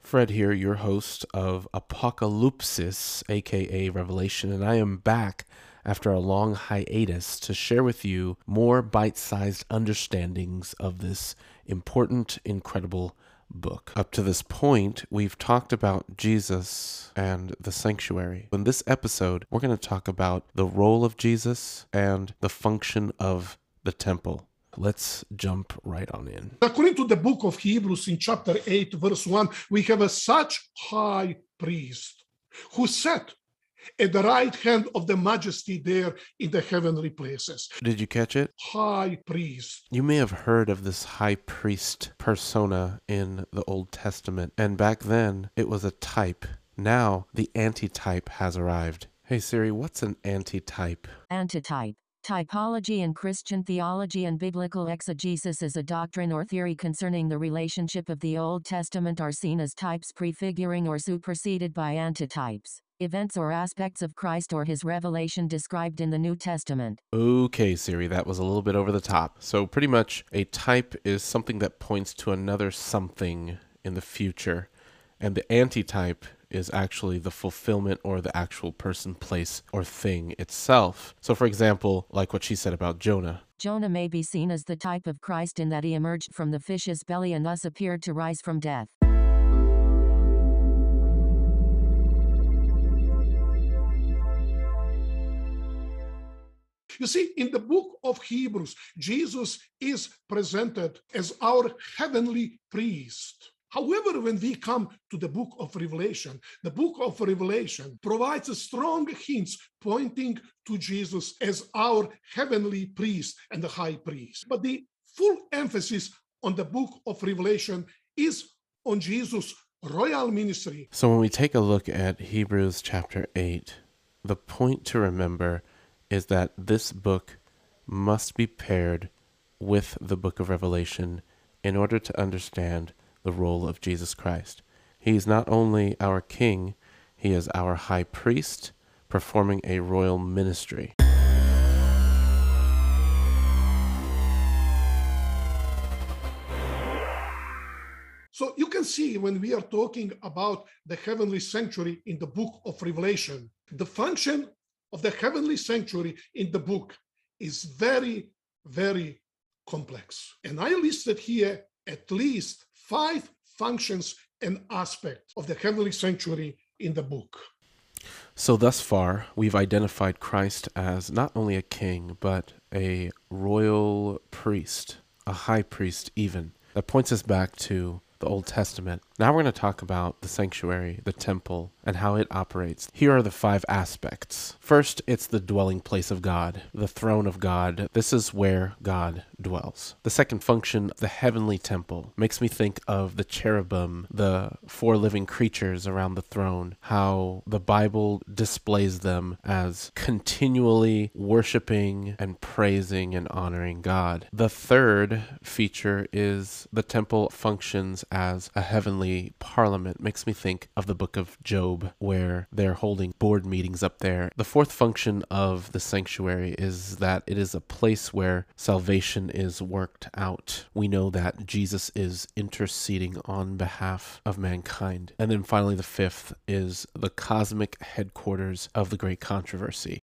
Fred here, your host of Apocalypsis, aka Revelation, and I am back after a long hiatus to share with you more bite-sized understandings of this important, incredible book. Up to this point, we've talked about Jesus and the sanctuary. In this episode, we're going to talk about the role of Jesus and the function of the temple. Let's jump right on in. According to the book of Hebrews in chapter 8, verse 1, we have a such high priest who sat at the right hand of the majesty there in the heavenly places. Did you catch it? High priest. You may have heard of this high priest persona in the Old Testament, and back then it was a type. Now the antitype has arrived. Hey Siri, what's an antitype? Antitype. Typology in Christian theology and biblical exegesis is a doctrine or theory concerning the relationship of the Old Testament are seen as types prefiguring or superseded by antitypes, events or aspects of Christ or his revelation described in the New Testament. Okay, Siri, that was a little bit over the top. So pretty much a type is something that points to another something in the future, and the antitype is actually the fulfillment or the actual person, place, or thing itself. So for example, like what she said about Jonah. Jonah may be seen as the type of Christ in that he emerged from the fish's belly and thus appeared to rise from death. You see, in the book of Hebrews, Jesus is presented as our heavenly priest. However, when we come to the book of Revelation, the book of Revelation provides strong hints pointing to Jesus as our heavenly priest and the high priest. But the full emphasis on the book of Revelation is on Jesus' royal ministry. So when we take a look at Hebrews chapter 8, the point to remember is that this book must be paired with the book of Revelation in order to understand the role of Jesus Christ. He is not only our king, he is our high priest performing a royal ministry. So you can see when we are talking about the heavenly sanctuary in the book of Revelation, the function of the heavenly sanctuary in the book is very, very complex. And I listed here at least 5 functions and aspects of the heavenly sanctuary in the book. So thus far, we've identified Christ as not only a king, but a royal priest, a high priest even. That points us back to the Old Testament. Now we're going to talk about the sanctuary, the temple, and how it operates. Here are the 5 aspects. First, it's the dwelling place of God, the throne of God. This is where God dwells. The second function, the heavenly temple, makes me think of the cherubim, the 4 living creatures around the throne, how the Bible displays them as continually worshiping and praising and honoring God. The third feature is the temple functions as a heavenly parliament. Makes me think of the book of Job, where they're holding board meetings up there. The fourth function of the sanctuary is that it is a place where salvation is worked out. We know that Jesus is interceding on behalf of mankind. And then finally, the fifth is the cosmic headquarters of the great controversy.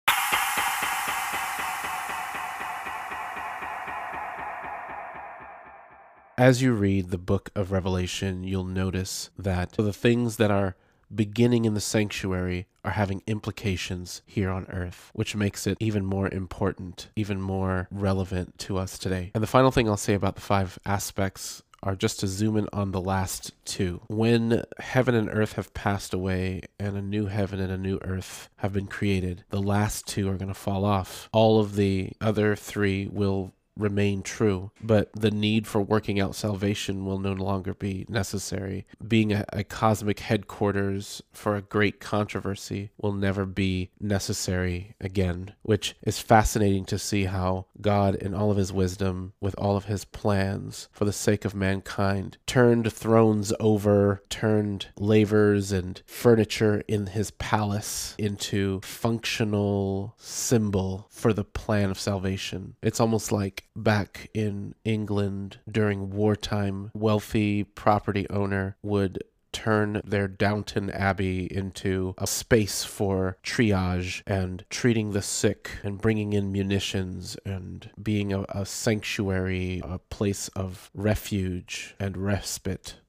As you read the book of Revelation, you'll notice that the things that are beginning in the sanctuary are having implications here on earth, which makes it even more important, even more relevant to us today. And the final thing I'll say about the 5 aspects are just to zoom in on the last 2. When heaven and earth have passed away and a new heaven and a new earth have been created, the last 2 are going to fall off. All of the other 3 will remain true, but the need for working out salvation will no longer be necessary. Being a cosmic headquarters for a great controversy will never be necessary again, which is fascinating to see how God, in all of his wisdom, with all of his plans for the sake of mankind, turned thrones over, turned lavers and furniture in his palace into functional symbol for the plan of salvation. It's almost like back in England during wartime, wealthy property owner would turn their Downton Abbey into a space for triage and treating the sick and bringing in munitions and being a sanctuary, a place of refuge and respite.